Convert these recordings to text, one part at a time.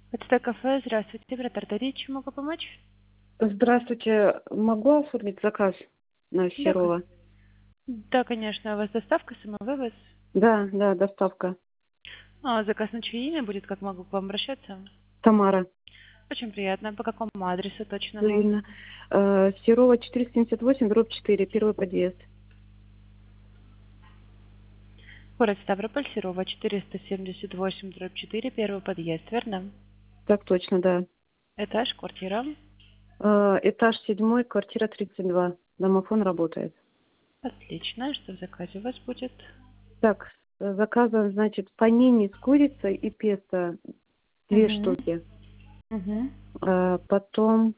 Это кафе. Здравствуйте, оператор Дарья. Чем могу помочь? Здравствуйте. Могу оформить заказ на Да, Серова? да, конечно. У вас доставка, самовывоз? Да, да, доставка. Заказ на чье имя будет? Как могу к вам обращаться? Тамара. Очень приятно. По какому адресу точному? Взаимно. Серова 478, дробь 4, первый подъезд. Город Ставрополь, Серова, 478, дробь 4, первый подъезд, верно? Так точно, да. Этаж, квартира. Этаж 7, квартира 32. Домофон работает. Отлично. Что в заказе у вас будет? Так, заказан, значит, панини с курицей и песто 2 Угу. штуки. Угу. Потом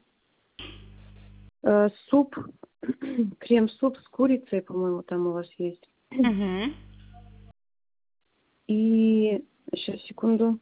суп, крем-суп с курицей, по-моему, там у вас есть. Угу. И сейчас, секунду.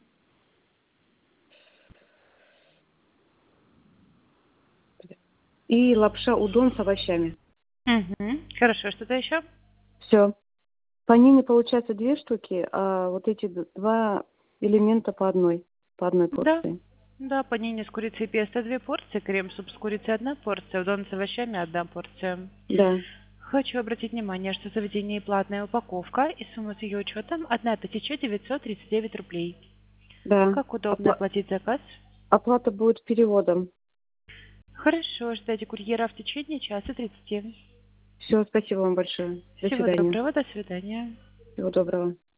И лапша удон с овощами. Угу. Хорошо. Что-то еще? Все. Панини получается 2 штуки, а вот эти 2 элемента по одной Да. порции. Да, панини с курицей и песто 2 порции, крем-суп с курицей 1 порция, удон с овощами 1 порция. Да, Хочу обратить внимание, что заведение платная упаковка и сумма с ее учетом 1939 рублей. да. Как удобно оплатить заказ? Оплата будет переводом. Хорошо, ждайте курьера в течение часа 30. Все, спасибо вам большое. До Всего свидания. доброго, до свидания. Всего доброго.